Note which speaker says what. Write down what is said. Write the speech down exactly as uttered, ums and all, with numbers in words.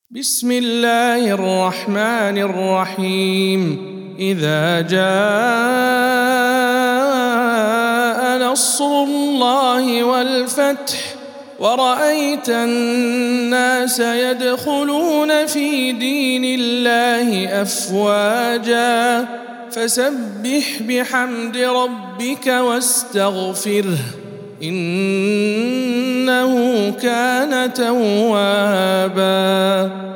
Speaker 1: بسم الله الرحمن الرحيم إذا جاء نصر الله والفتح ورأيت الناس يدخلون في دين الله أفواجا فسبح بحمد ربك واستغفره إنه كان توابا.